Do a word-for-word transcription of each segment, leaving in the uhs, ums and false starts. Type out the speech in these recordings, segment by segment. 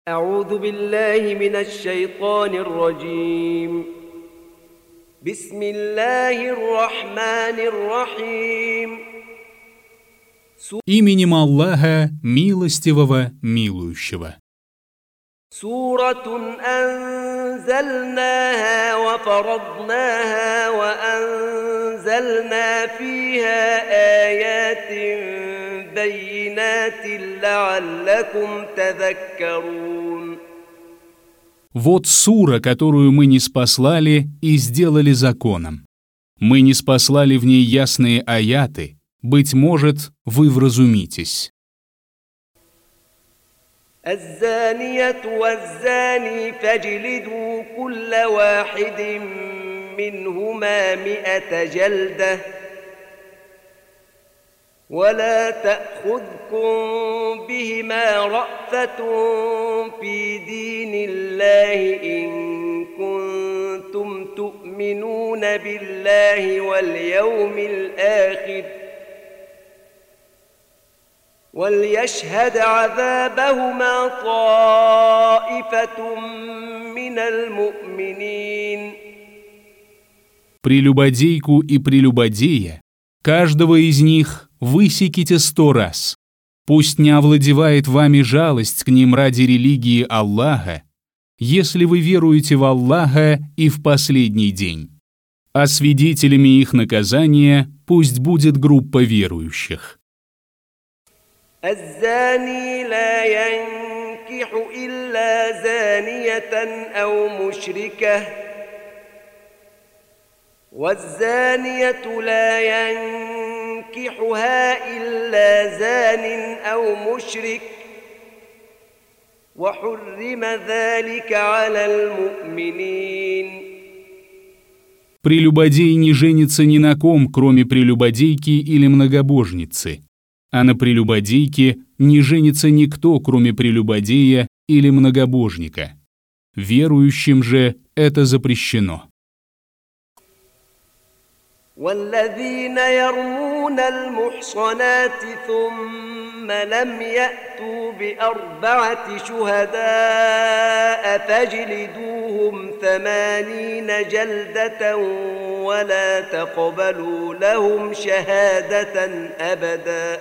أعوذ بالله من الشيطان الرجيم. بسم الله الرحمن الرحيم. Именем Аллаха, милостивого, милующего. سورة أنزلناها وفرضناها وأنزلنا فيها آيات بينات لعلكم تذكرون. Вот сура, которую мы ниспослали и сделали законом. Мы ниспослали в ней ясные аяты, быть может, вы вразумитесь. الزانية والزاني فاجلدوا كل واحد منهما مئة جلدة ولا تأخذكم بهما رأفة في دين الله إن كنتم تؤمنون بالله واليوم الآخر وليشهد عذابهما طائفة من المؤمنين. Прелюбодейку и прелюбодея, каждого из них высеките сто раз. Пусть не овладевает вами жалость к ним ради религии Аллаха, если вы веруете в Аллаха и в последний день. А свидетелями их наказания пусть будет группа верующих. الزاني لا ينكح إلا زانية أو مشركة والزانية لا ينكحها إلا زان أو مشرك وحرم ذلك على المؤمنين. Прелюбодей не женится ни на ком, кроме прелюбодейки или многобожницы. А на прелюбодейке не женится никто, кроме прелюбодея или многобожника. Верующим же это запрещено. والذين يرمون المحصنات ثم لم يأتوا بأربعة شهداء فاجلدوهم ثمانين جلدة ولا تقبلوا لهم شهادة أبدا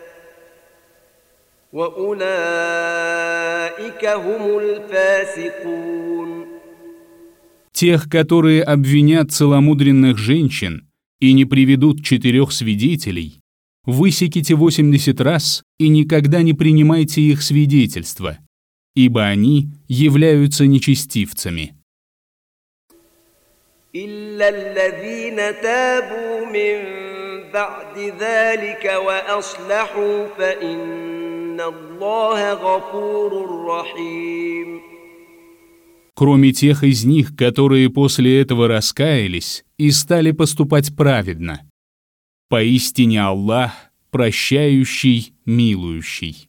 وأولئك هم الفاسقون. Тех, которые обвинят целомудренных женщин и не приведут четырех свидетелей, высеките восемьдесят раз и никогда не принимайте их свидетельства, ибо они являются нечестивцами. إلا الذين تابوا من بعد ذلك وأصلحوا فإن الله غفور رحيم. Кроме тех из них, которые после этого раскаялись и стали поступать праведно. Поистине Аллах прощающий, милующий.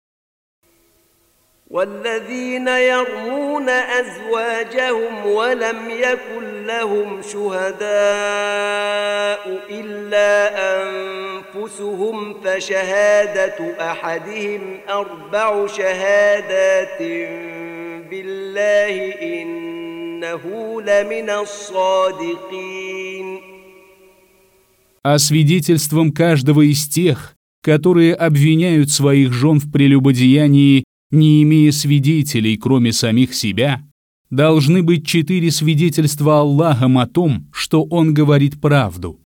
والذين يرمون أزواجهم ولم يكن لهم شهداء إلا أنفسهم فشهادة أحدهم أربع شهادات بالله إنه لمن الصادقين. А свидетельством каждого из тех, которые обвиняют своих жен в прелюбодеянии, не имея свидетелей, кроме самих себя, должны быть четыре свидетельства Аллахом о том, что Он говорит правду.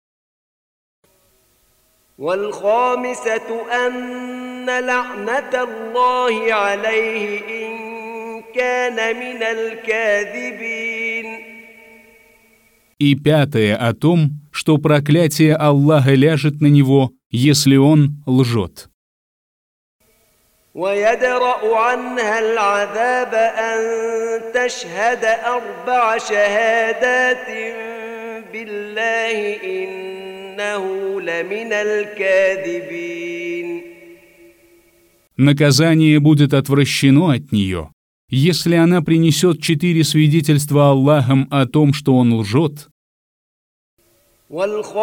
والخامسة أن لعنة الله عليه إن كان من الكاذبين. И пятое о том, что проклятие Аллаха ляжет на него, если он лжет. ويدرأ عنها العذاب أن تشهد أربع شهادات بالله إنه لمن الكاذبين. Наказание будет отвращено от нее, если она принесет четыре свидетельства Аллахом о том, что он лжет.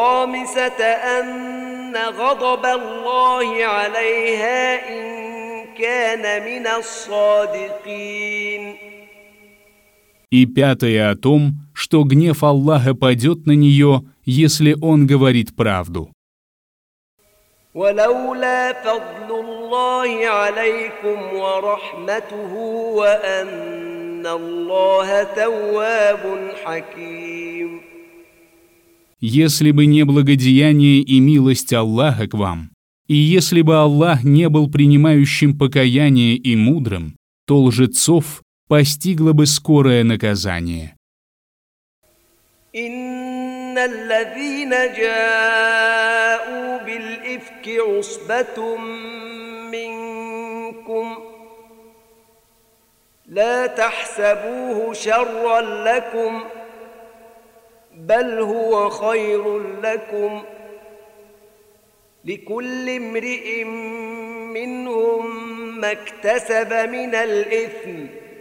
والخامسة أن غضب الله عليها إن كان من الصادقين. И пятое о том, что гнев Аллаха падет на нее, если он говорит правду. ولولا فضل الله عليكم ورحمته وأن الله تواب حكيم. Если бы не благодеяние и милость Аллаха к вам, и если бы Аллах не был принимающим покаяние и мудрым, то лжецов постигло бы скорое наказание. إن الذين جاءوا بالإفك عصبة منكم لا تحسبوه شرا لكم بل هو خير لكم لكل امرئ منهم ما اكتسب من الإثم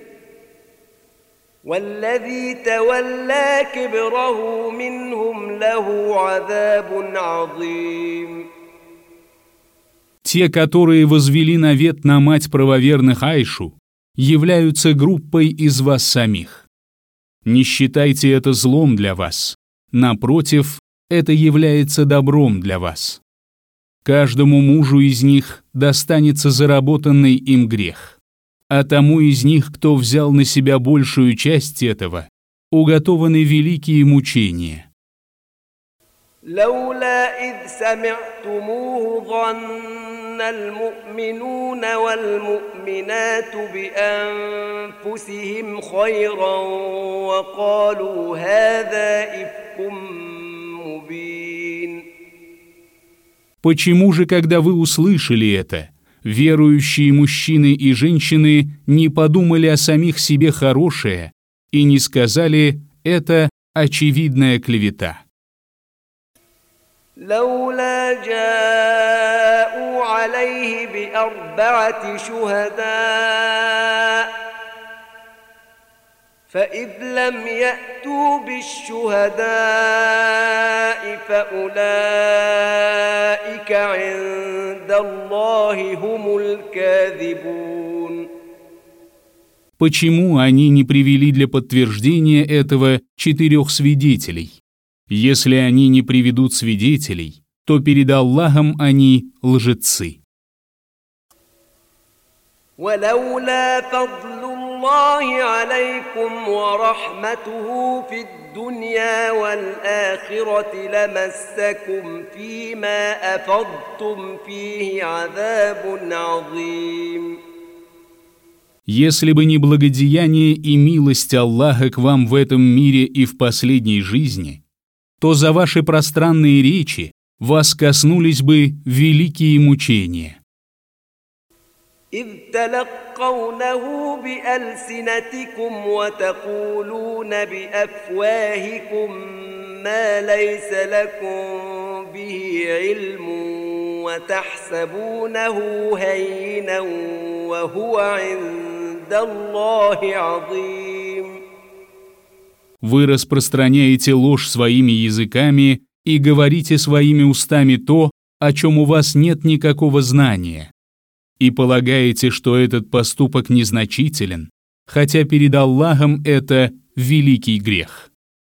والذي تولى كبره منهم له عذاب عظيم. Те, которые возвели навет на мать правоверных Айшу, являются группой из вас самих. Не считайте это злом для вас. Напротив, это является добром для вас. Каждому мужу из них достанется заработанный им грех. А тому из них, кто взял на себя большую часть этого, уготованы великие мучения. لولا إذ سمعتموه ظن المؤمنون والمؤمنات بأنفسهم خيرا وقالوا هذا إفك مبين. Почему же, когда вы услышали это, верующие мужчины и женщины не подумали о самих себе хорошее и не сказали «это очевидная клевета»? لولا جاءوا عليه بأربعة شهداء فإذ لم يأتوا بالشهداء فأولئك عند الله هم الكاذبون. Почему они не привели для подтверждения этого четырех свидетелей? Если они не приведут свидетелей, то перед Аллахом они лжецы. ولولا فضل الله عليكم ورحمته في الدنيا والآخرة لمسكم فيما أفضتم فيه عذاب عظيم. Если бы не благодеяние и милость Аллаха к вам в этом мире и в последней жизни, то за ваши пространные речи вас коснулись бы великие мучения. إذ تلقونه بألسنتكم وتقولون بأفواهكم ما ليس لكم به علم وتحسبونه هينا وهو عند الله عظيم. Вы распространяете ложь своими языками и говорите своими устами то, о чем у вас нет никакого знания, и полагаете, что этот поступок незначителен, хотя перед Аллахом это великий грех.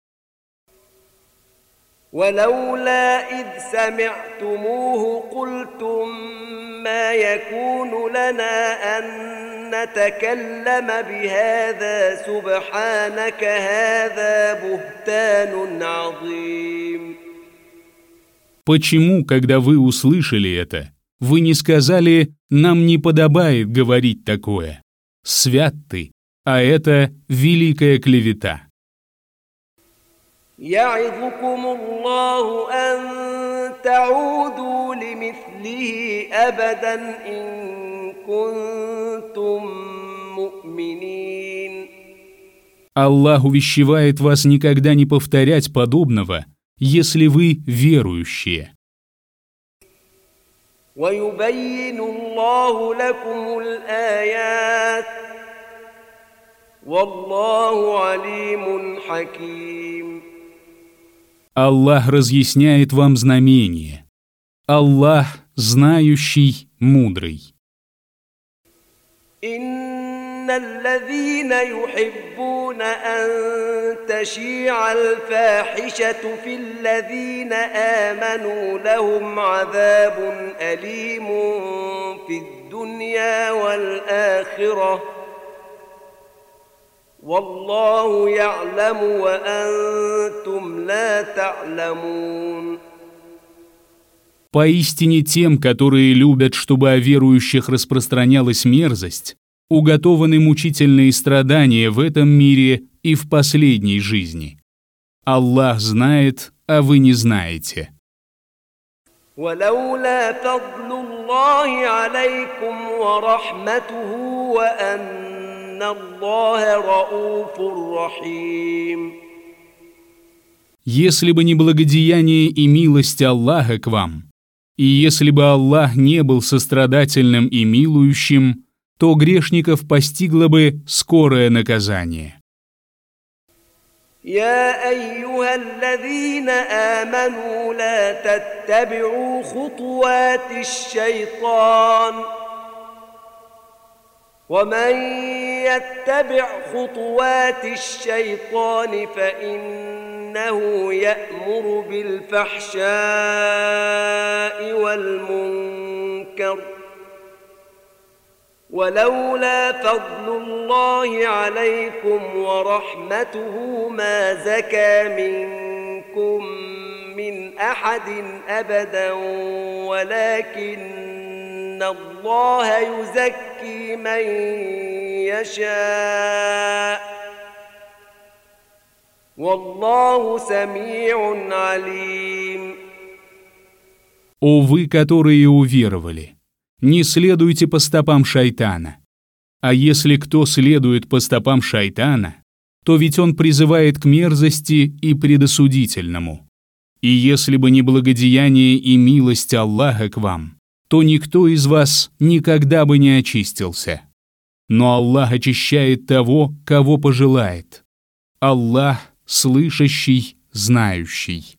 ولولا إذ سمعتموه قلتم ما يكون لنا أن نتكلم بهذا سبحانك هذا بهتان عظيم. Почему, когда вы услышали это, вы не сказали «нам не подобает говорить такое»? Свят ты, а это великая клевета. يعظكم الله أن تعودوا لمثله أبدا إن كنتم مؤمنين. Аллах увещевает вас никогда не повторять подобного, если вы верующие. ويبين الله لكم الآيات والله عليم حكيم. Аллах разъясняет вам знамения. Аллах знающий, мудрый. إن الذين يحبون أن تشيع الفاحشة في الذين آمنوا لهم عذاب أليم في الدنيا والآخرة والله يعلم وأنتم لا تعلمون. Поистине тем, которые любят, чтобы о верующих распространялась мерзость, уготованы мучительные страдания в этом мире и в последней жизни. Аллах знает, а вы не знаете. ولولا فضل الله عليكم ورحمته وأن الله رؤوف رحيم. Если бы не благодеяние и милость Аллаха к вам, и если бы Аллах не был сострадательным и милующим, то грешников постигло бы скорое наказание. يا أيها الذين آمنوا لا تتبعوا خطوات الشيطان ومن يتبع خطوات الشيطان فإنه يأمر بالفحشاء والمنكر ولولا فضل الله عليكم ورحمته ما زكى منكم من أحد أبدا ولكن الله يزكي من يشاء والله سميع عليم. О вы, которые уверовали! Не следуйте по стопам шайтана. А если кто следует по стопам шайтана, то ведь он призывает к мерзости и предосудительному. И если бы не благодеяние и милость Аллаха к вам, то никто из вас никогда бы не очистился. Но Аллах очищает того, кого пожелает. Аллах слышащий, знающий.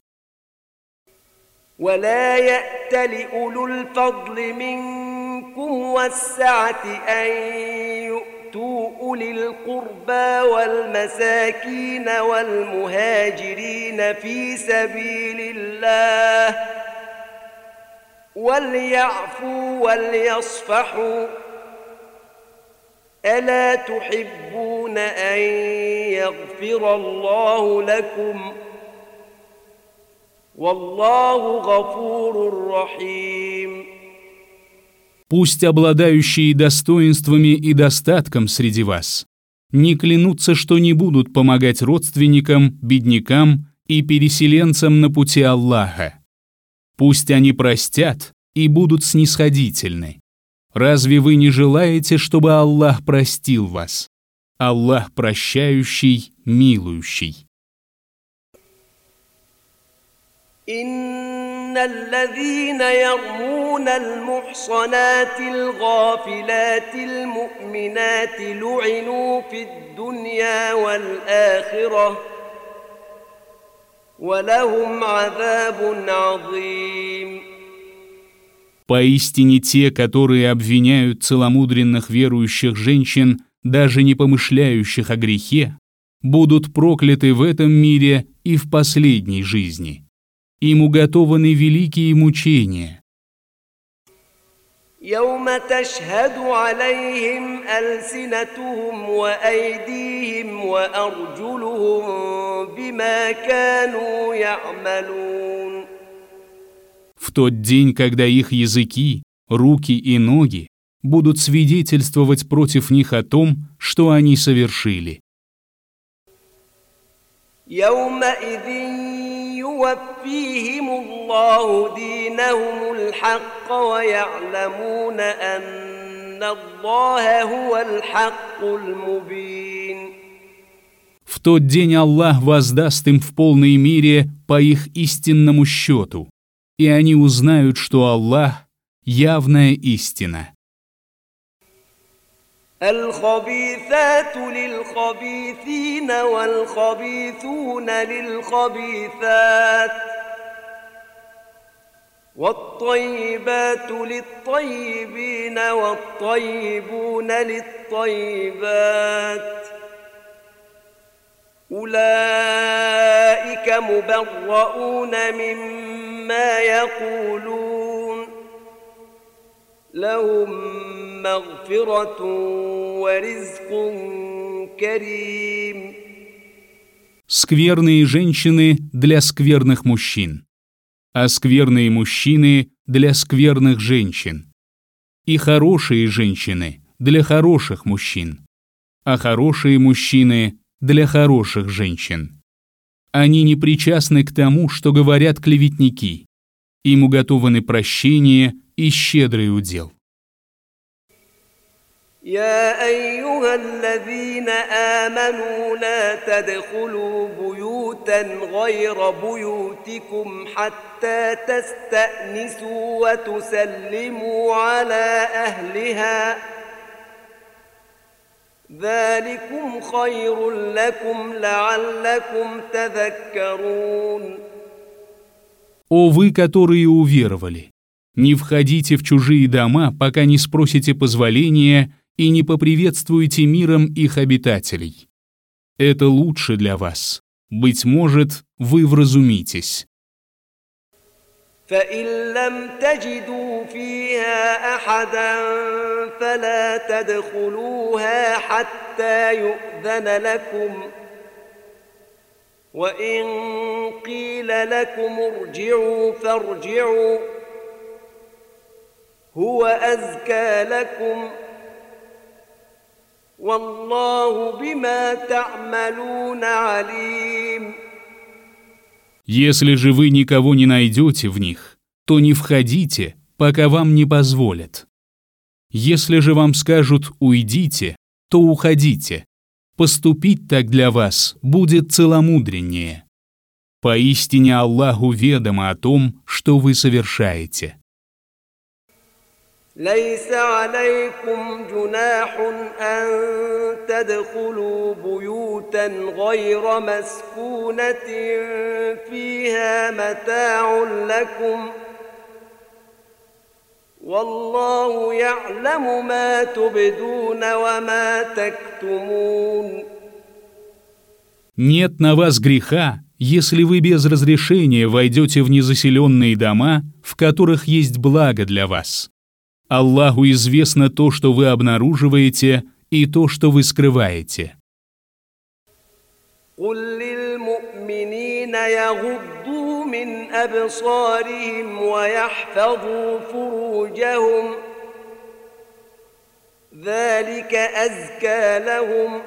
ولا يأت لأولو الفضل منكم والسعة أن يؤتوا أولي القربى والمساكين والمهاجرين في سبيل الله وليعفوا وليصفحوا ألا تحبون أن يغفر الله لكم والله غفور رحيم. Пусть обладающие достоинствами и достатком среди вас не клянутся, что не будут помогать родственникам, беднякам и переселенцам на пути Аллаха. Пусть они простят и будут снисходительны. Разве вы не желаете, чтобы Аллах простил вас? Аллах прощающий, милующий. إن الذين يرمون المحصنات الغافلات المؤمنات لعنوا في الدنيا والآخرة ولهم عذاب عظيم. Поистине те, которые обвиняют целомудренных верующих женщин, даже не помышляющих о грехе, будут прокляты в этом мире и в последней жизни. Им уготованы великие мучения. يوم تشهد عليهم ألسنتهم وأيديهم وأرجلهم بما كانوا يعملون. В тот день, когда их языки, руки и ноги будут свидетельствовать против них о том, что они совершили. يومئذ يوفيهم الله دينهم الحق ويعلمون أن الله هو الحق المبين. В тот день Аллах воздаст им в полной мере по их истинному счету, и они узнают, что Аллах — явная истина. الخبيثات للخبيثين والخبيثون للخبيثات والطيبات للطيبين والطيبون للطيبات أولئك مبرؤون مما يقولون لهم مغفرة ورزق كريم. Скверные женщины для скверных мужчин, а скверные мужчины для скверных женщин, и хорошие женщины для хороших мужчин, а хорошие мужчины для хороших женщин. Они не причастны к тому, что говорят клеветники. Им уготованы прощение и щедрый удел. يا أيها الذين آمنوا لا تدخلوا بيوتا غير بيوتكم حتى تستأنسوا وتسلموا على أهلها ذلكم خير لكم لعلكم تذكرون. О вы, которые уверовали! Не входите в чужие дома, пока не спросите позволения и не поприветствуете миром их обитателей. Это лучше для вас. Быть может, вы вразумитесь. فإن لم تجدوا فيها أحدا فلا تدخلوها حتى يؤذن لكم وإن قيل لكم ارجعوا فارجعوا هو أزكى لكم والله بما تعملون عليم. Если же вы никого не найдете в них, то не входите, пока вам не позволят. Если же вам скажут «уйдите», то уходите. Поступить так для вас будет целомудреннее. Поистине Аллаху ведомо о том, что вы совершаете. ليس عليكم جناح أن تدخلوا بيوتا غير مسكونة فيها متاع لكم والله يعلم ما تبدون وما تكتمون. Нет на вас греха, если вы без разрешения войдете в незаселенные дома, в которых есть благо для вас. Аллаху известно то, что вы обнаруживаете, и то, что вы скрываете. قل للمؤمنين يغضوا من أبصارهم ويحفظوا فروجهم ذلك أزكى لهم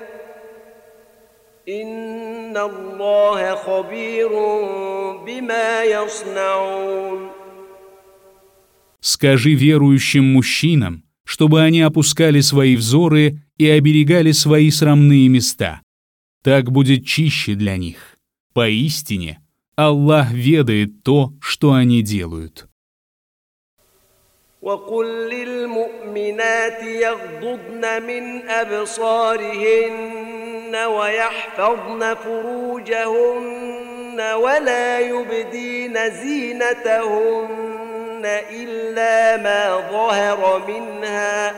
إن الله خبير بما يصنعون. Скажи верующим мужчинам, чтобы они опускали свои взоры и оберегали свои срамные места. Так будет чище для них. Поистине, Аллах ведает то, что они делают. وقل للمؤمنات يغضضن من أبصارهن ويحفظن فروجهن ولا يبدين زينتهن إلا ما ظهر منها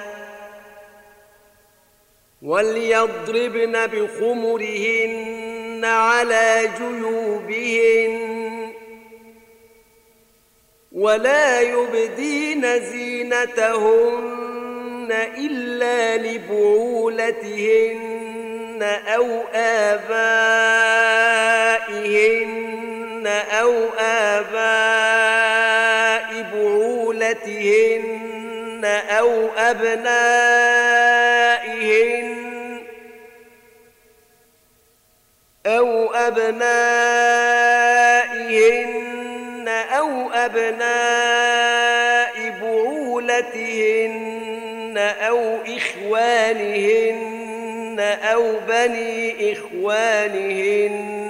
وليضربن بخمرهن على جيوبهن ولا يبدين زينتهن إلا لبعولتهن أو آبائهن أو آباء بعولتهن أو أبنائهن أو أبنائهن أو أبناء بعولتهن أو إخوانهن أو بني إخوانهن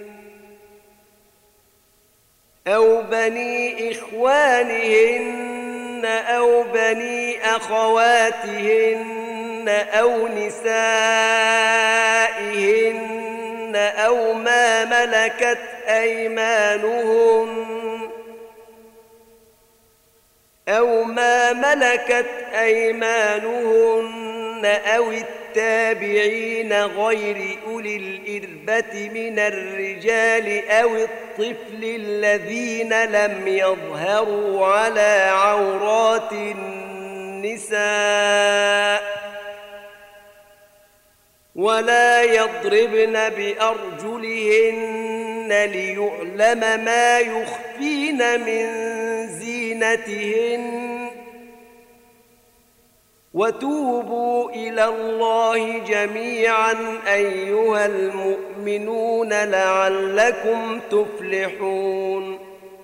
أو بني إخوانهن أو بني أخواتهن أو نسائهن أو ما ملكت أيمانهن أو ما ملكت أيمانهن أو التابعين غير أولي الإربة من الرجال أو الطفل الذين لم يظهروا على عورات النساء ولا يضربن بأرجلهن ليعلم ما يخفين من زينتهن وتوبوا إلى الله جميعا أيها المؤمنون لعلكم تفلحون.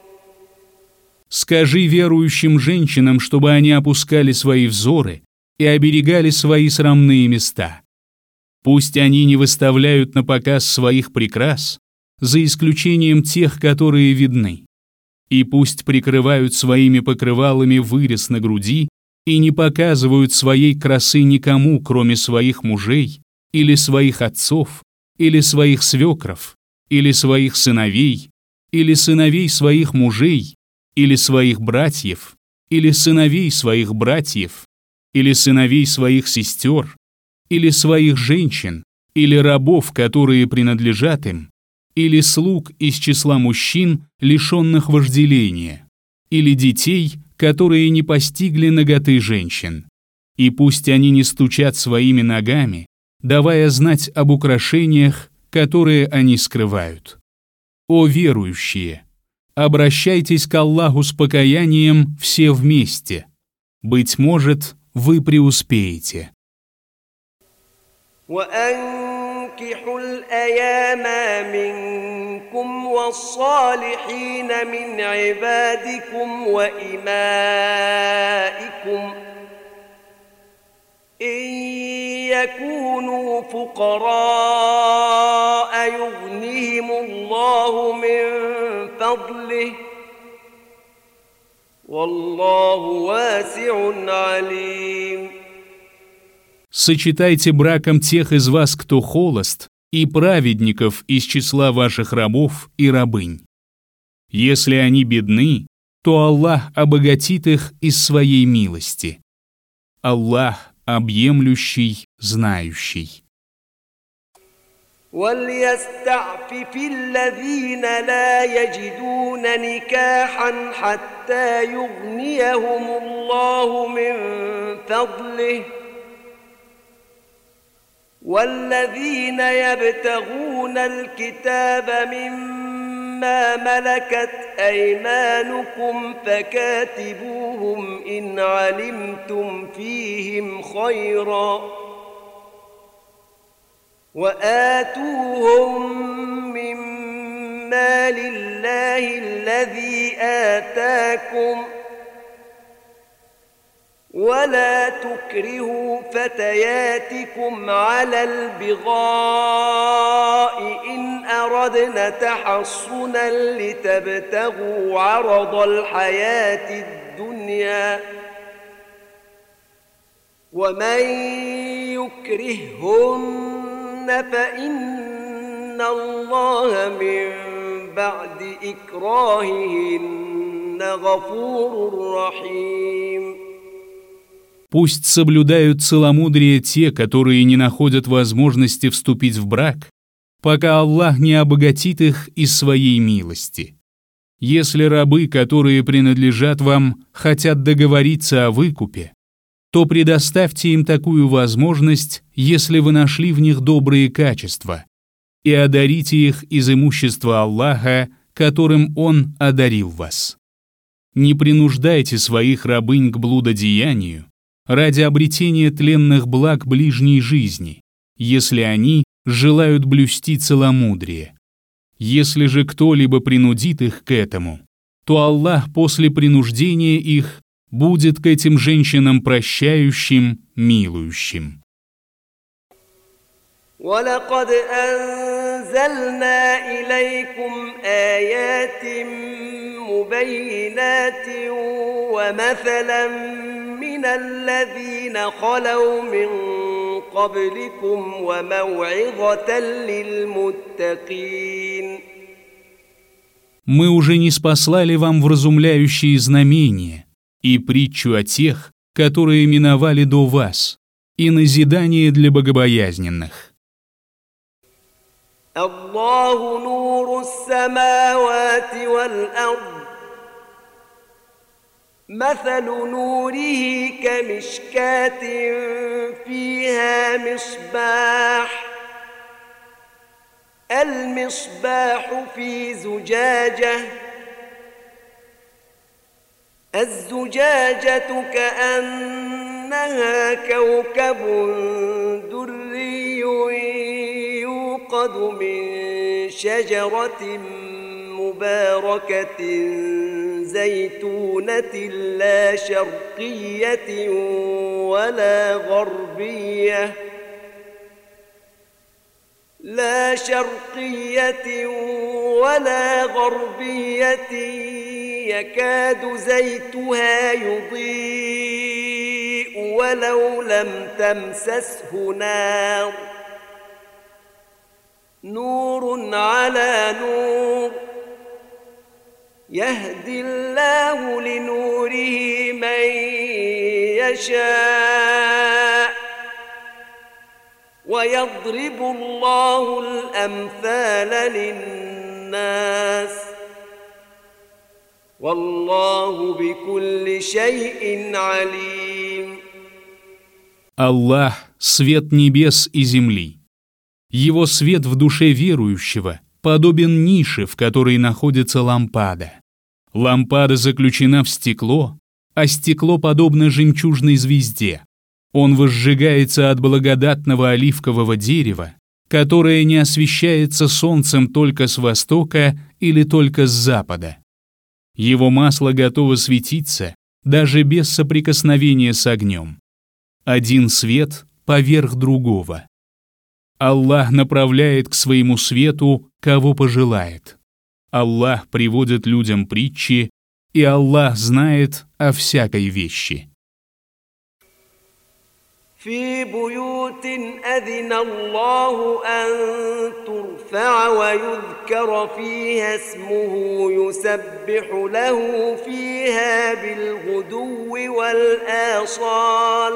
Скажи верующим женщинам, чтобы они опускали свои взоры и оберегали свои срамные места. Пусть они не выставляют на показ своих прикрас, за исключением тех, которые видны. И пусть прикрывают своими покрывалами вырез на груди и не показывают своей красы никому, кроме своих мужей, или своих отцов, или своих свекров, или своих сыновей, или сыновей своих мужей, или своих братьев, или сыновей своих братьев, или сыновей своих сестер, или своих женщин, или рабов, которые принадлежат им, или слуг из числа мужчин, лишенных вожделения, или детей, которые не постигли наготы женщин. И пусть они не стучат своими ногами, давая знать об украшениях, которые они скрывают. О верующие! Обращайтесь к Аллаху с покаянием все вместе. Быть может, вы преуспеете. وأنكحوا الأيام منكم والصالحين من عبادكم وإمائكم إن يكونوا فقراء يغنيهم الله من فضله والله واسع عليم. Сочетайте браком тех из вас, кто холост, и праведников из числа ваших рабов и рабынь. Если они бедны, то Аллах обогатит их из своей милости. Аллах объемлющий, знающий. وليستعفف الذين لا يجدون نكاحا حتى يغنيهم الله من فضله والذين يبتغون الكتاب مما ملكت أيمانكم فكاتبوهم إن علمتم فيهم خيرا وآتوهم من مال الله الذي آتاكم ولا تكرهوا فتياتكم على البغاء إن أردنا تحصنا لتبتغوا عرض الحياة الدنيا ومن يكرههن فإن الله من بعد إكراههن غفور رحيم. Пусть соблюдают целомудрие те, которые не находят возможности вступить в брак, пока Аллах не обогатит их из своей милости. Если рабы, которые принадлежат вам, хотят договориться о выкупе, то предоставьте им такую возможность, если вы нашли в них добрые качества, и одарите их из имущества Аллаха, которым Он одарил вас. Не принуждайте своих рабынь к блудодеянию ради обретения тленных благ ближней жизни, если они желают блюсти целомудрие. Если же кто-либо принудит их к этому, то Аллах после принуждения их будет к этим женщинам прощающим, милующим. وَلَقَدْ أَنزَلْنَا إِلَيْكُمْ آيَاتٍ مُبَيِّنَاتٍ وَمَثَلًا مِنَ الَّذِينَ خَلَوْا مِنْ قَبْلِكُمْ وَمَوْعِظَةً لِلْمُتَّقِينَ. Мы уже ниспослали вам вразумляющие знамения и притчу о тех, которые миновали до вас, и назидание для богобоязненных. الله نور السماوات والأرض مثل نوره كمشكاة فيها مصباح المصباح في زجاجة الزجاجة كأنها كوكب دري يوقد من شجرة مباركة زيتونة لا شرقية ولا غربية لا شرقية ولا غربية يكاد زيتها يضيء ولو لم تمسسه نار نور على نور يهدي الله لنوره من يشاء ويضرب الله الأمثال للناس والله بكل شيء عليم. Аллах – свет небес и земли. Его свет в душе верующего подобен нише, в которой находится лампада. Лампада заключена в стекло, а стекло подобно жемчужной звезде. Он возжигается от благодатного оливкового дерева, которое не освещается солнцем только с востока или только с запада. Его масло готово светиться даже без соприкосновения с огнем. Один свет поверх другого. Аллах направляет к своему свету, кого пожелает. Аллах приводит людям притчи, и Аллах знает о всякой вещи. في بيوت أذن الله أن ترفع ويذكر فيها اسمه يسبح له فيها بالغدو والآصال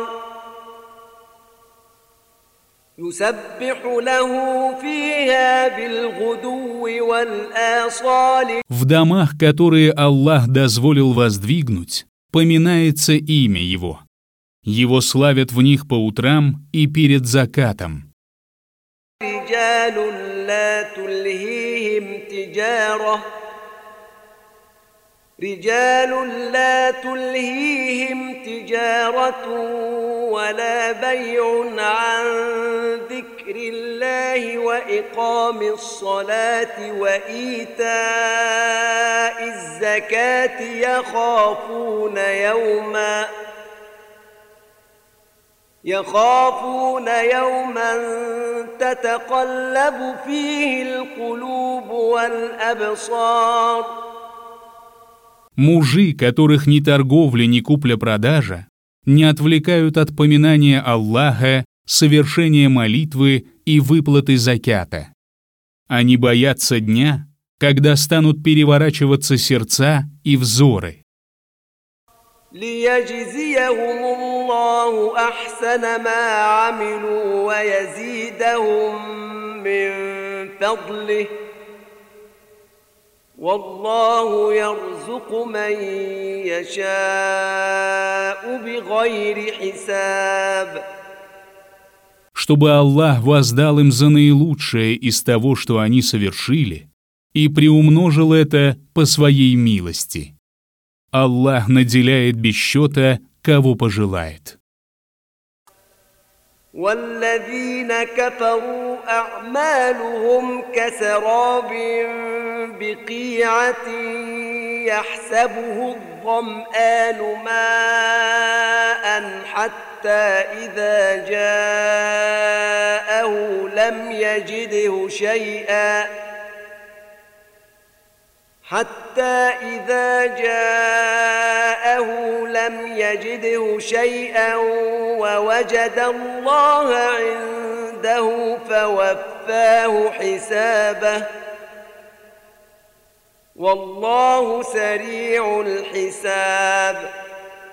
يسبح له فيها بالغدو والآصال. В домах, которые Аллах дозволил воздвигнуть, поминается имя Его. Его славят в них по утрам и перед закатом. رجال لا تلهيهم تجارة رجال لا تلهيهم تجارة ولا بيع عن ذكر الله وإقام الصلاة وإيتاء الزكاة يخافون يوما يخافون يوما تتقلب فيه القلوب والأبصار. Мужи, которых ни торговля, ни купля-продажа не отвлекают от поминания Аллаха, совершения молитвы и выплаты закята. Они боятся дня, когда станут переворачиваться сердца и взоры. ليجزيهم الله أحسن ما عملوا ويزيدهم من فضله والله يرزق من يشاء بغير حساب. Чтобы Аллах воздал им за наилучшее из того, что они совершили, и приумножил это по своей милости. Аллах наделяет без счета, кого пожелает. والذين كفروا أعمالهم كسراب بقيعة يحسبه الظمآن ماء حتى إذا جاءه لم يجده شيئا حتى إذا جاءه لم يجده شيئا ووجد الله عنده فوفاه حسابه والله سريع الحساب.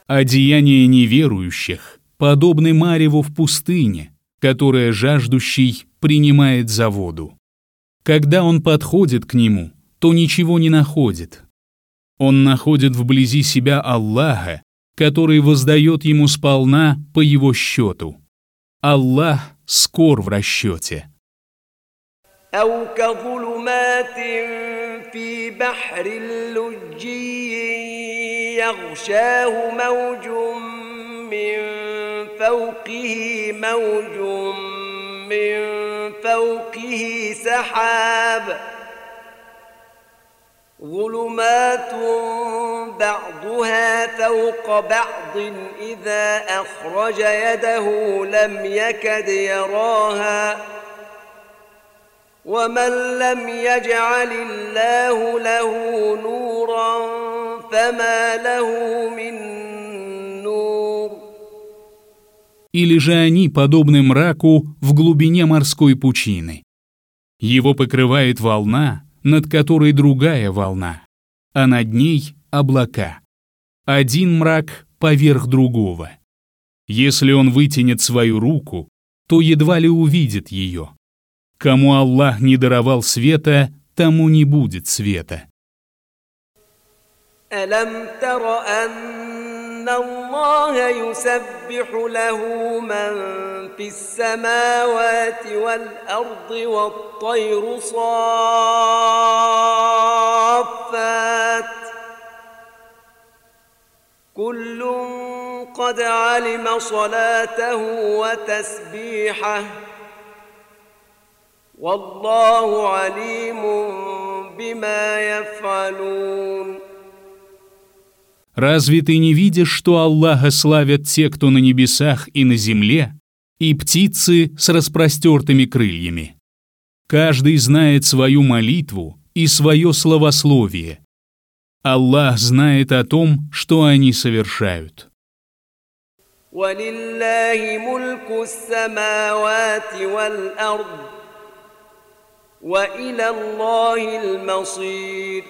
а деяния неверующих подобны мареву в пустыне, которое жаждущий принимает за воду. Когда он подходит к нему, то ничего не находит. Он находит вблизи себя Аллаха, который воздает ему сполна по его счету. Аллах скор в расчете. أو كظلمات في بحر لجي يغشاه موج من فوقه موج من فوقه سحاب ظلمات بعضها فوق بعض إذا أخرج يده لم يكد يراها ومن لم يجعل الله له نورا فما له من نور. Или же они подобны мраку в глубине морской пучины. Его покрывает волна, над которой другая волна, а над ней облака. Один мрак поверх другого. Если он вытянет свою руку, то едва ли увидит ее. Кому Аллах не даровал света, тому не будет света. ألم تر أن الله يسبح له من في السماوات والأرض والطير صافات كل قد علم صلاته وتسبيحه والله عليم بما يفعلون. Разве ты не видишь, что Аллаха славят те, кто на небесах и на земле, и птицы с распростертыми крыльями? Каждый знает свою молитву и свое словословие. Аллах знает о том, что они совершают. وَلِلَّهِ مُلْكُ السَّمَاوَاتِ وَالْأَرْضِ وَإِلَى اللَّهِ الْمَصِيرُ.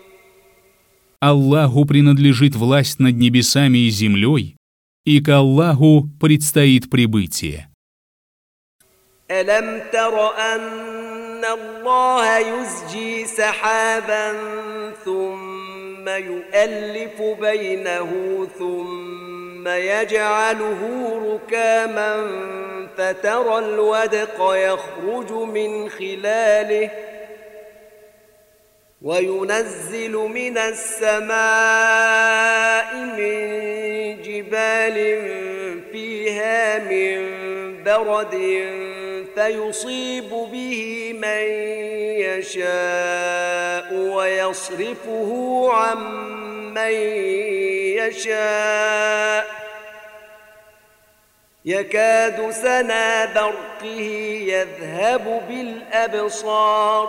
Аллаху принадлежит власть над небесами и землей, и к Аллаху предстоит прибытие. أَلَمْ تَرَ أَنَّ اللَّهَ يُزْجِي سَحَابًا ثُمَّ يُؤَلِّفُ بَيْنَهُ ثُمَّ يَجْعَلُهُ رُكَامًا فَتَرَى الْوَدْقَ يَخْرُجُ مِنْ خِلَالِهِ وينزل من السماء من جبال فيها من برد فيصيب به من يشاء ويصرفه عن من يشاء يكاد سنا برقه يذهب بالأبصار.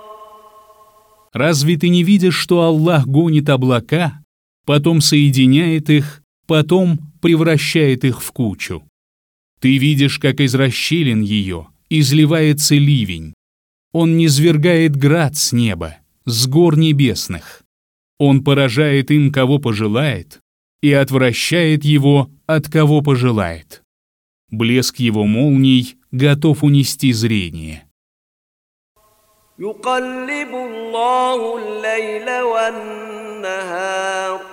Разве ты не видишь, что Аллах гонит облака, потом соединяет их, потом превращает их в кучу? Ты видишь, как из расщелин ее изливается ливень. Он низвергает град с неба, с гор небесных. Он поражает им, кого пожелает, и отвращает его, от кого пожелает. Блеск его молний готов унести зрение. يقلب الله الليل والنهار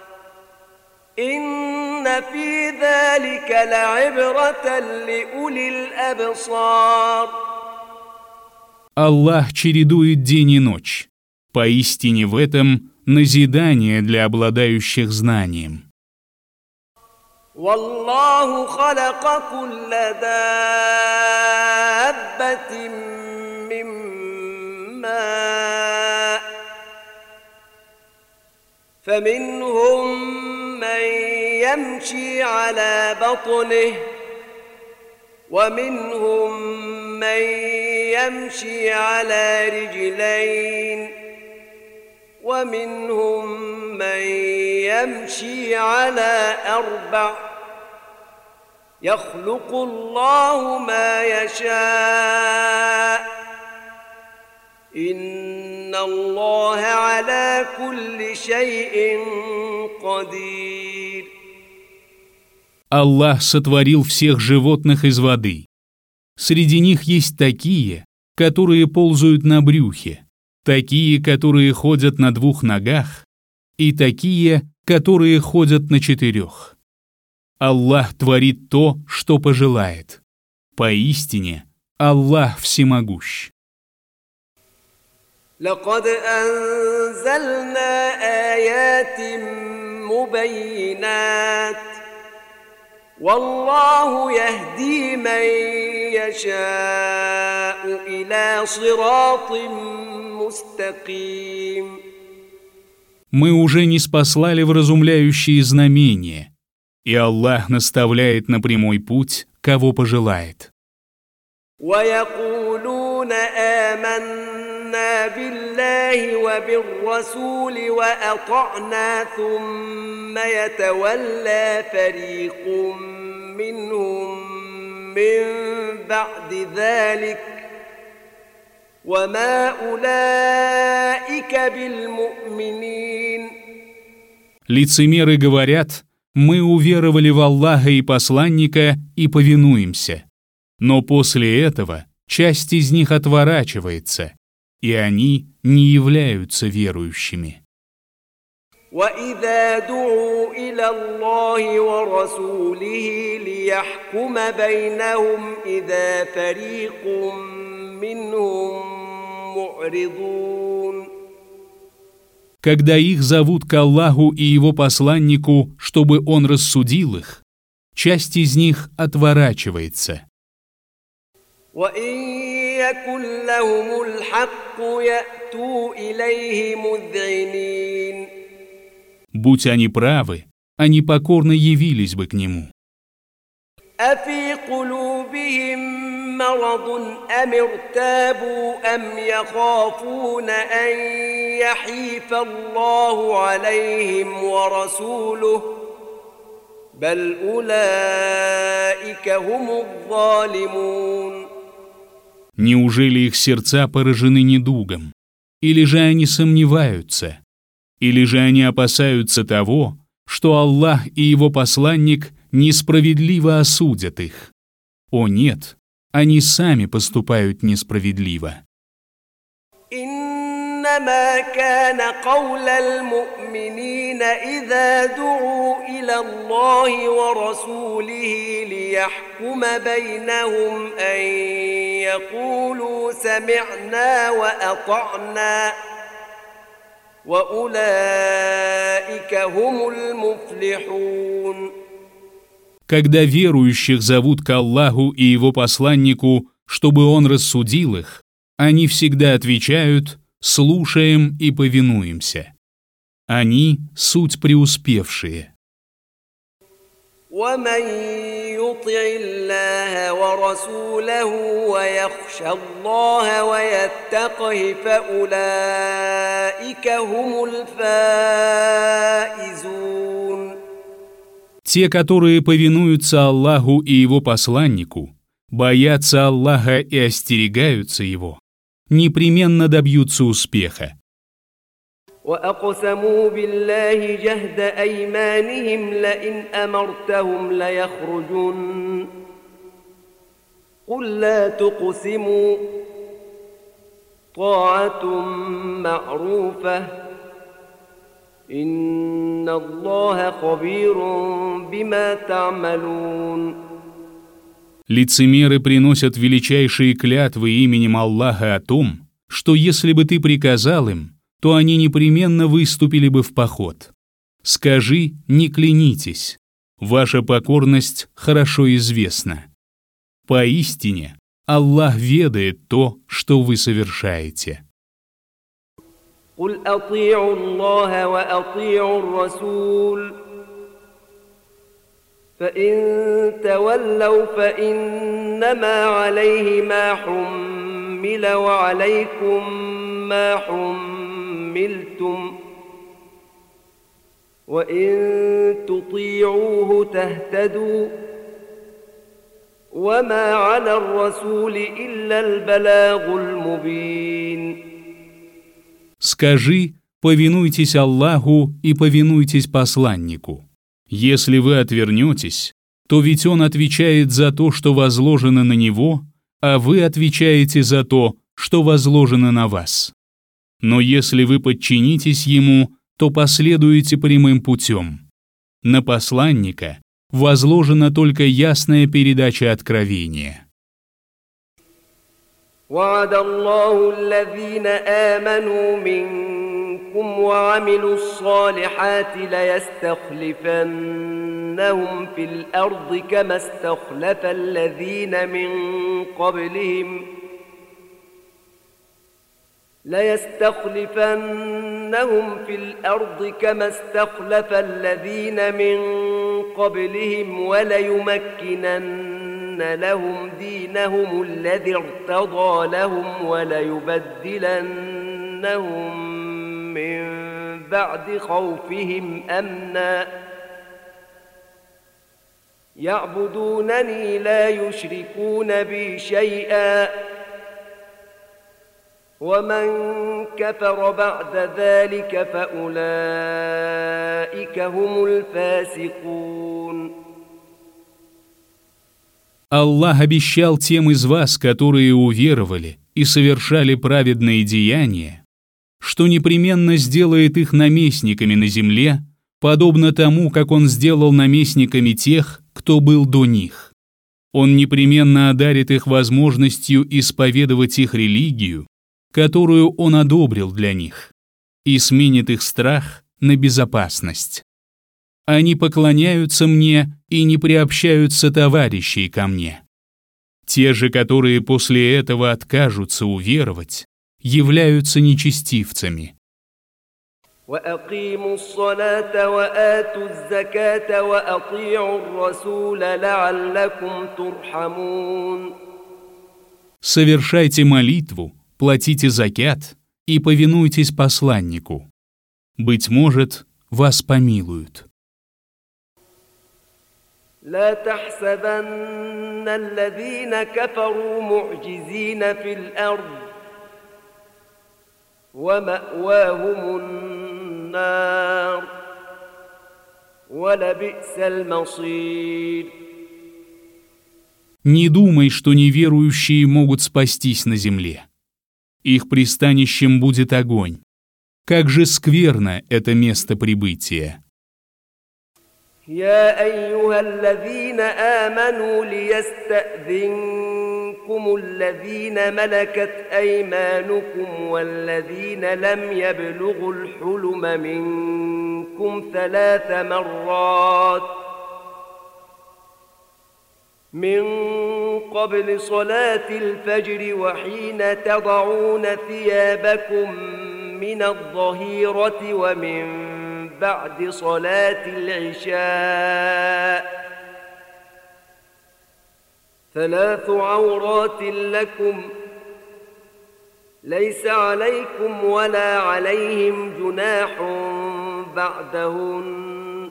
إن في ذلك لعبرة لأولي الأبصار. Аллах чередует день и ночь. Поистине в этом назидание для обладающих знанием. والله خلق كل دابة من ماء فمنهم من يمشي على بطنه ومنهم من يمشي على رجلين ومنهم من يمشي على أربع يخلق الله ما يشاء إن الله على كل شيء قدير. Аллах сотворил всех животных из воды. Среди них есть такие, которые ползают на брюхе, такие, которые ходят на двух ногах, и такие, которые ходят на четырех. Аллах творит то, что пожелает. Поистине, Аллах всемогущ. لقد أنزلنا آيات مبينات والله يهدي من يشاء إلى صراط مستقيم. Мы уже не спаслали вразумляющие знамения, и Аллах наставляет на прямой путь, кого пожелает. ويقولون آمنا بالله وبالرسول وأطعنا ثم يتولى فريق منهم من بعد ذلك وما أولئك بالمؤمنين. Лицемеры говорят: мы уверовали в Аллаха и посланника и повинуемся. Но после этого часть из них отворачивается, и они не являются верующими. وَإِذَا دُعُوا إِلَى اللَّهِ وَرَسُولِهِ لِيَحْكُمَ بَيْنَهُمْ إِذَا فَرِيقٌ مِّنْهُمْ مُعْرِضُونَ. Когда их зовут к Аллаху и его посланнику, чтобы он рассудил их, часть из них отворачивается. وَإِن يَكُن لَّهُمُ الْحَقُّ يَأْتُوا إِلَيْهِ مُذْعِنِينَ. Будь они правы, они покорно явились бы к нему. أَفِي قُلُوبِهِم مَّرَضٌ أَمِ ارْتَابُوا أَمْ يَخَافُونَ أَن يَحِيفَ اللَّهُ عَلَيْهِمْ وَرَسُولُهُ بَلْ أُولَئِكَ هُمُ الظَّالِمُونَ. Неужели их сердца поражены недугом? Или же они сомневаются? Или же они опасаются того, что Аллах и его посланник несправедливо осудят их? О нет, они сами поступают несправедливо. إنما كان قول المؤمنين إذا دعوا إلى الله ورسوله ليحكم بينهم أن يقولوا سمعنا وأطعنا وأولئك هم المفلحون. Когда верующих зовут к Аллаху и его посланнику, чтобы он рассудил их, они всегда отвечают: «Слушаем и повинуемся». Они — суть преуспевшие. ومن يطع الله ورسوله ويخشى الله ويتقه فأولئك هم الفائزون. Те, которые повинуются Аллаху и его посланнику, боятся Аллаха и остерегаются его, непременно добьются успеха. وأقسموا بالله جهد أيمانهم لئن أمرتهم ليخرجن قل لا تقسموا طاعة معروفة إن الله خبير بما تعملون. Лицемеры приносят величайшие клятвы именем Аллаха о том, что если бы ты приказал им, то они непременно выступили бы в поход. Скажи: не клянитесь, ваша покорность хорошо известна. Поистине, Аллах ведает то, что вы совершаете. قل أطيعوا الله وأطيعوا الرسول فإن تولوا فإنما عليه ما حمل وعليكم ما حملتم وإن تطيعوه تهتدوا وما على الرسول إلا البلاغ المبين. Скажи: повинуйтесь Аллаху и повинуйтесь посланнику. Если вы отвернетесь, то ведь он отвечает за то, что возложено на него, а вы отвечаете за то, что возложено на вас. Но если вы подчинитесь ему, то последуете прямым путем. На посланника возложена только ясная передача откровения. وعد الله الذين آمنوا منكم وعملوا الصالحات ليستخلفنهم في الأرض كما استخلف الذين من قبلهم ليستخلفنهم في الأرض كما استخلف الذين من قبلهم وليمكنن لهم دينهم الذي ارتضى لهم وليبدلنهم من بعد خوفهم أمنا يعبدونني لا يشركون بي شيئا ومن كفر بعد ذلك فأولئك هم الفاسقون. Аллах обещал тем из вас, которые уверовали и совершали праведные деяния, что непременно сделает их наместниками на земле, подобно тому, как Он сделал наместниками тех, кто был до них. Он непременно одарит их возможностью исповедовать их религию, которую Он одобрил для них, и сменит их страх на безопасность. Они поклоняются мне и не приобщаются товарищей ко мне. Те же, которые после этого откажутся уверовать, являются нечестивцами. وأقيموا الصلاة وآتوا الزكاة وأطيعوا الرسول لعلكم ترحمون. Совершайте молитву, платите закят и повинуйтесь посланнику. Быть может, вас помилуют. لا تحسبن الذين كفروا معجزين في الأرض ومأواهم النار ولبئس المصير. Не думай, что неверующие могут спастись на земле. Их пристанищем будет огонь. Как же скверно это место прибытия. يا أيها الذين آمنوا ليستأذنكم الذين ملكت أيمانكم والذين لم يبلغوا الحلم منكم ثلاث مرات من قبل صلاة الفجر وحين تضعون ثيابكم من الظهيرة ومن بعد صلاة العشاء ثلاث عورات لكم ليس عليكم ولا عليهم جناح بعدهن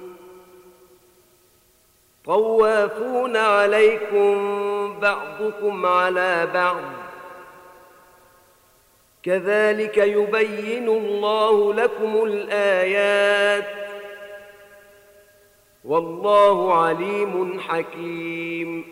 طوافون عليكم بعضكم على بعض كذلك يبين الله لكم الآيات والله عليم حكيم.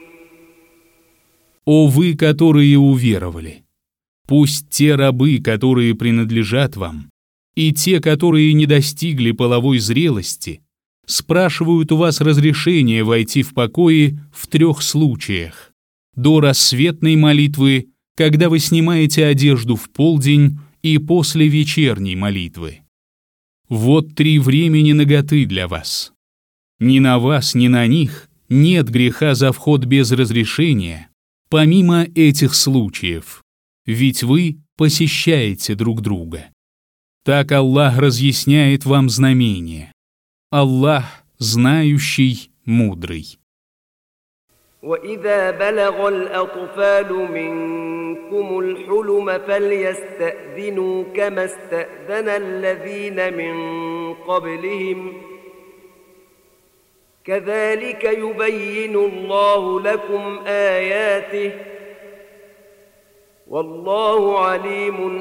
О вы, которые уверовали! Пусть те рабы, которые принадлежат вам, и те, которые не достигли половой зрелости, спрашивают у вас разрешения войти в покои в трех случаях: до рассветной молитвы, когда вы снимаете одежду в полдень, и после вечерней молитвы. Вот три времени наготы для вас. Ни на вас, ни на них нет греха за вход без разрешения, помимо этих случаев, ведь вы посещаете друг друга. Так Аллах разъясняет вам знамения. Аллах знающий, мудрый. وإذا بلغ الأطفال منكم الحلم فليستأذنوا كما استأذن الذين من قبلهم كذلك يبين الله لكم آياته والله عليم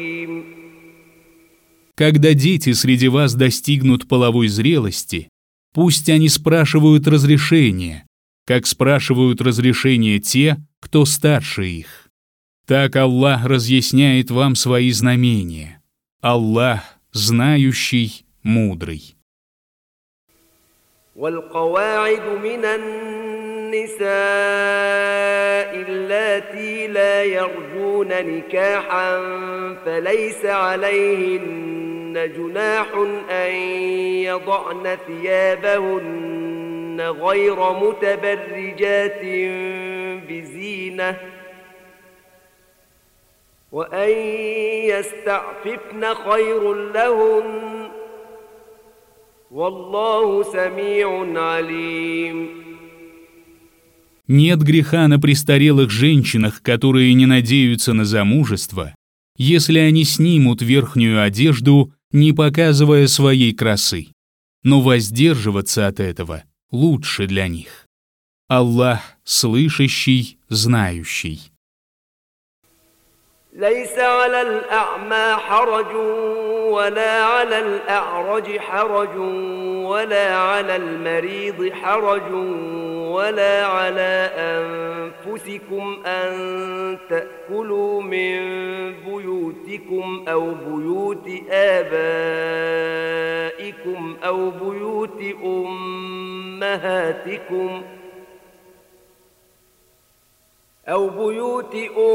حكيم. Когда дети среди вас достигнут половой зрелости, Пусть они спрашивают разрешения, как спрашивают разрешения те, кто старше их. Так Аллах разъясняет вам свои знамения. Аллах знающий, мудрый. والقواعد من النساء اللاتي لا يرجون نكاحا فليس عليهن جناح أن يضعن ثيابهن غير متبرجات بزينة وأن يستعففن خير لهن والله سميع عليم. Нет греха на престарелых женщинах, которые не надеются на замужество, если они снимут верхнюю одежду, не показывая своей красы. Но воздерживаться от этого лучше для них. Аллах слышащий, знающий. ليس على الأعمى حرج ولا على الأعرج حرج ولا على المريض حرج ولا على أنفسكم أن تأكلوا من بيوتكم أو بيوت آبائكم أو بيوت أمهاتكم أو بيوت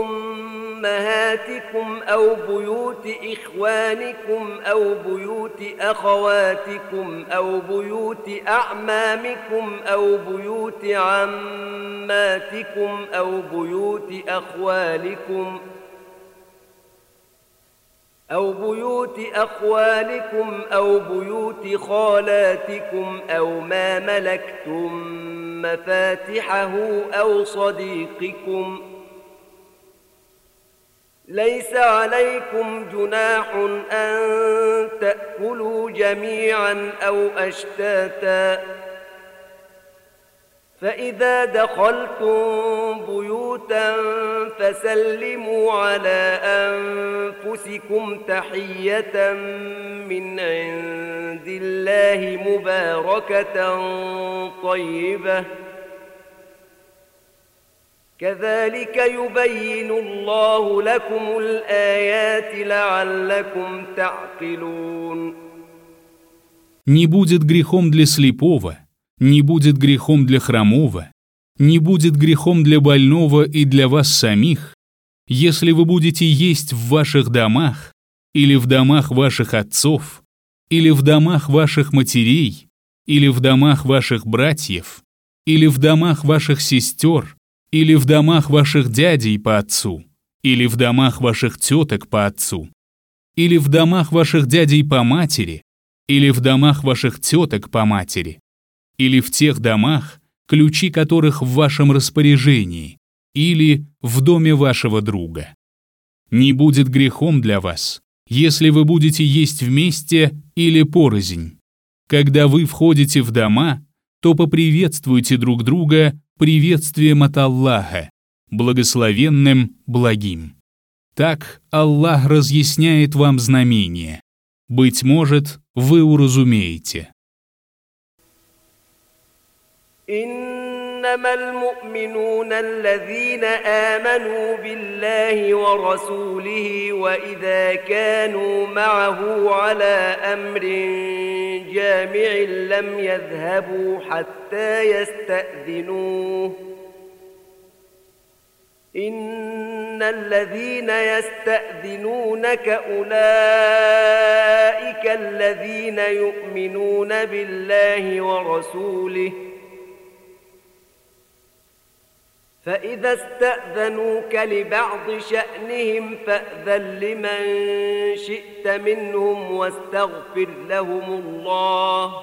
أمهاتكم أو بيوت إخوانكم أو بيوت أخواتكم أو بيوت أعمامكم أو بيوت عماتكم أو بيوت أخوالكم أو بيوت أخوالكم أو بيوت خالاتكم أو ما ملكتم مفاتحه أو صديقكم ليس عليكم جناح أن تأكلوا جميعا أو أشتاتا فإذا دخلتم بيوتا فسلموا على أنفسكم تحية من عند الله مباركة طيبة كذلك يبين الله لكم الآيات لعلكم تعقلون. Не будет грехом для слепого, не будет грехом для хромого, не будет грехом для больного и для вас самих, если вы будете есть в ваших домах, или в домах ваших отцов, или в домах ваших матерей, или в домах ваших братьев, или в домах ваших сестер, или в домах ваших дядей по отцу, или в домах ваших теток по отцу, или в домах ваших дядей по матери, или в домах ваших теток по матери, или в тех домах, ключи которых в вашем распоряжении, или в доме вашего друга. Не будет грехом для вас, если вы будете есть вместе или порознь. Когда вы входите в дома, то поприветствуйте друг друга приветствием от Аллаха, благословенным, благим. Так Аллах разъясняет вам знамения. Быть может, вы уразумеете. إنما المؤمنون الذين آمنوا بالله ورسوله وإذا كانوا معه على أمر جامع لم يذهبوا حتى يستأذنوه إن الذين يستأذنونك أولئك الذين يؤمنون بالله ورسوله فإذا استأذنوك لبعض شأنهم فأذن لمن شئت منهم واستغفر لهم الله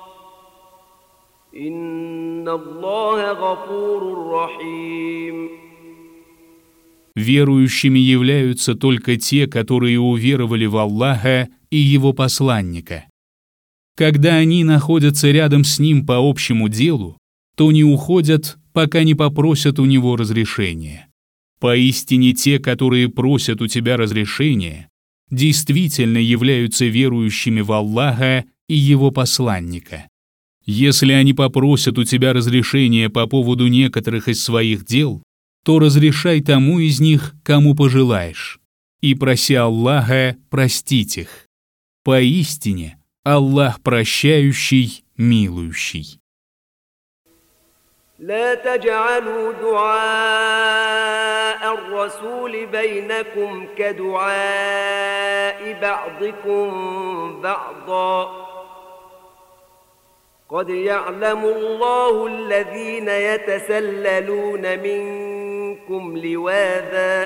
إن الله غفور رحيم. Верующими являются только те, которые уверовали в Аллаха и Его посланника. Когда они находятся рядом с Ним по общему делу, то не уходят, пока не попросят у Него разрешения. Поистине те, которые просят у тебя разрешения, действительно являются верующими в Аллаха и Его посланника. Если они попросят у тебя разрешения по поводу некоторых из своих дел, то разрешай тому из них, кому пожелаешь, и проси Аллаха простить их. Поистине, Аллах прощающий, милующий. لا تجعلوا دعاء الرسول بينكم كدعاء بعضكم بعضا قد يعلم الله الذين يتسللون منكم لواذا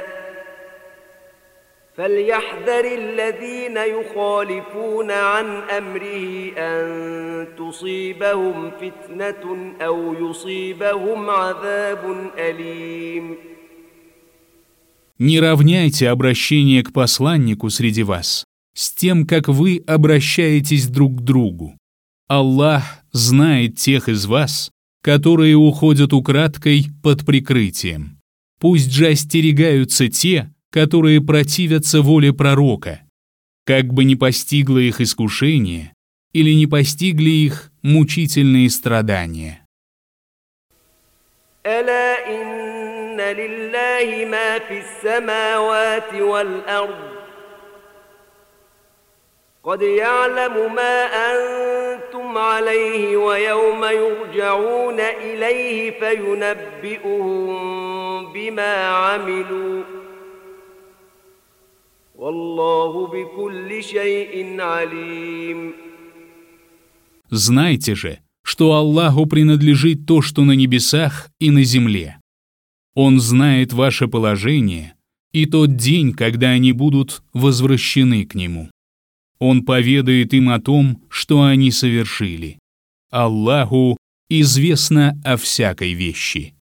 فليحذر الذين يخالفون عن أمره أن تصيبهم فتنة أو يصيبهم عذاب أليم. Не равняйте обращение к посланнику среди вас с тем, как вы обращаетесь друг к другу. Аллах знает тех из вас, которые уходят украдкой под прикрытием. Пусть же остерегаются те, которые противятся воле пророка, как бы не постигло их искушение или не постигли их мучительные страдания. ألا إن لله ما في السماوات والأرض قد يعلم ما أنتم عليه ويوم يرجعون إليه فينبئهم بما عملوا والله بكل شيء عليم. Знайте же, что Аллаху принадлежит то, что на небесах и на земле. Он знает ваше положение и тот день, когда они будут возвращены к Нему. Он поведает им о том, что они совершили. Аллаху известно о всякой вещи.